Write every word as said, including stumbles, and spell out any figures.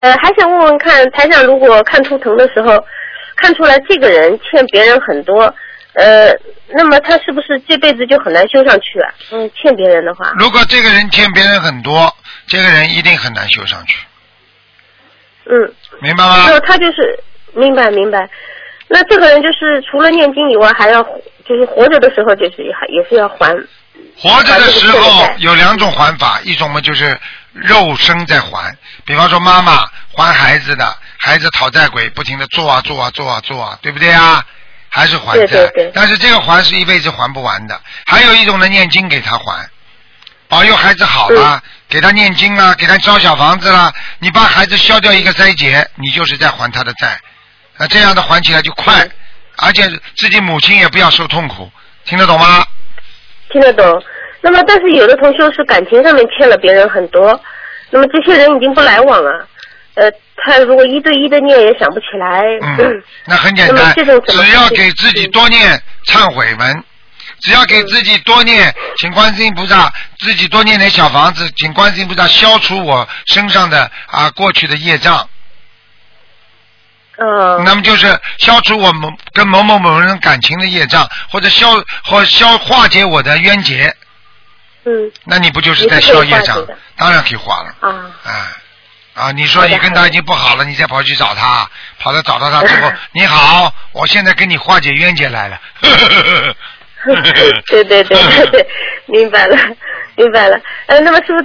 呃，还想问问看，台长如果看图腾的时候，看出来这个人欠别人很多，呃，那么他是不是这辈子就很难修上去啊？嗯，欠别人的话。 如果这个人欠别人很多，这个人一定很难修上去。 嗯。 明白吗？ 那他就是明白明白。那这个人就是除了念经以外，还要就是活着的时候，就是也还也是要还。 活着的时候有两种还法，一种嘛就是肉身在还，比方说妈妈还孩子的，孩子讨债鬼不停的做啊做啊做啊做啊，对不对啊？还是还债， 对对对， 但是这个还是一辈子还不完的。还有一种呢，念经给他还，保佑孩子好了，嗯、给他念经啦，给他烧小房子啦，你帮孩子消掉一个灾劫，你就是在还他的债，那这样的还起来就快，嗯、而且自己母亲也不要受痛苦，听得懂吗？ 听得懂。那么但是有的同修是感情上面欠了别人很多，那么这些人已经不来往了，呃，他如果一对一的念也想不起来。 嗯，那很简单，只要给自己多念忏悔文，只要给自己多念，请观世音菩萨，自己多念点小房子，请观世音菩萨消除我身上的啊过去的业障。 嗯。 那么就是消除我某跟某某某人感情的业障，或者消或消化解我的冤结。 嗯。 那你不就是在消业障？当然可以化了。啊。啊。啊！你说你跟他已经不好了，你再跑去找他，跑到找到他之后，你好，我现在跟你化解冤结来了。 对对对对对，明白了，明白了。呃，那么师父。